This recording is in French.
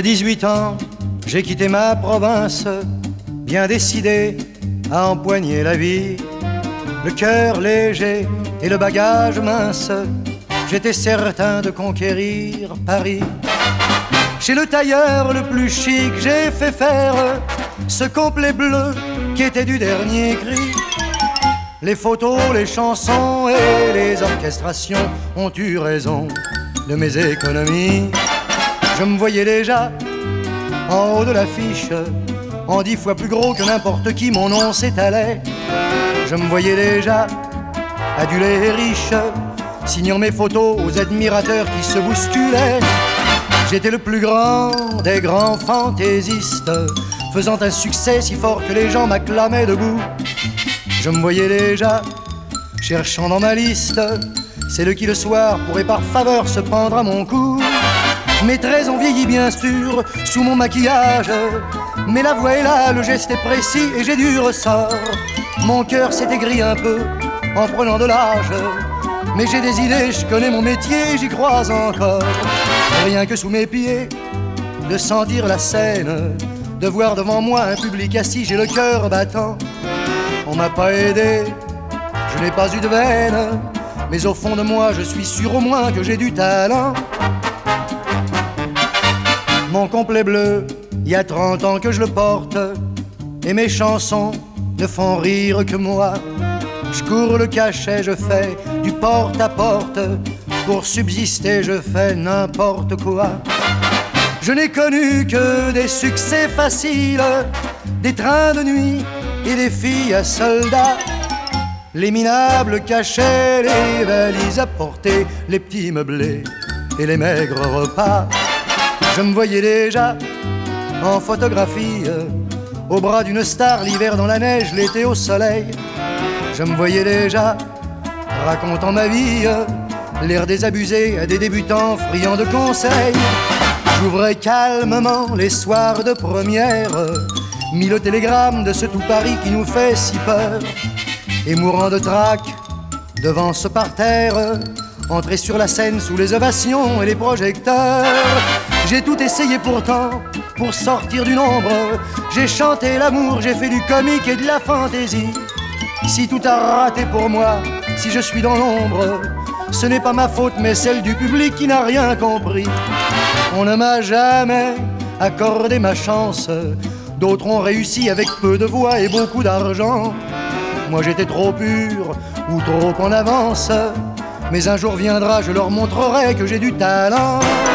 18 ans, j'ai quitté ma province, bien décidé à empoigner la vie. Le cœur léger et le bagage mince, j'étais certain de conquérir Paris. Chez le tailleur le plus chic, j'ai fait faire ce complet bleu qui était du dernier cri. Les photos, les chansons et les orchestrations ont eu raison de mes économies. Je me voyais déjà en haut de l'affiche, en 10 fois plus gros que n'importe qui, mon nom s'étalait. Je me voyais déjà adulé et riche, signant mes photos aux admirateurs qui se bousculaient. J'étais le plus grand des grands fantaisistes, faisant un succès si fort que les gens m'acclamaient debout. Je me voyais déjà cherchant dans ma liste celle qui le soir pourrait par faveur se prendre à mon cou. Mes traits ont vieilli bien sûr sous mon maquillage, mais la voix est là, le geste est précis et j'ai du ressort. Mon cœur s'est aigri un peu en prenant de l'âge, mais j'ai des idées, je connais mon métier, j'y crois encore. Rien que sous mes pieds, de sentir la scène, de voir devant moi un public assis, j'ai le cœur battant. On m'a pas aidé, je n'ai pas eu de veine, mais au fond de moi je suis sûr au moins que j'ai du talent. Mon complet bleu, il y a 30 ans que je le porte, et mes chansons ne font rire que moi. Je cours le cachet, je fais du porte à porte, pour subsister je fais n'importe quoi. Je n'ai connu que des succès faciles, des trains de nuit et des filles à soldats. Les minables cachets, les valises à porter, les petits meublés et les maigres repas. Je me voyais déjà en photographie, au bras d'une star, l'hiver dans la neige, l'été au soleil. Je me voyais déjà racontant ma vie, l'air désabusé à des débutants friands de conseils. J'ouvrais calmement les soirs de première, mis le télégramme de ce tout Paris qui nous fait si peur. Et mourant de trac devant ce parterre, entrer sur la scène sous les ovations et les projecteurs. J'ai tout essayé pourtant pour sortir du nombre. J'ai chanté l'amour, j'ai fait du comique et de la fantaisie. Si tout a raté pour moi, si je suis dans l'ombre, ce n'est pas ma faute mais celle du public qui n'a rien compris. On ne m'a jamais accordé ma chance, d'autres ont réussi avec peu de voix et beaucoup d'argent. Moi j'étais trop pur ou trop en avance, mais un jour viendra, je leur montrerai que j'ai du talent.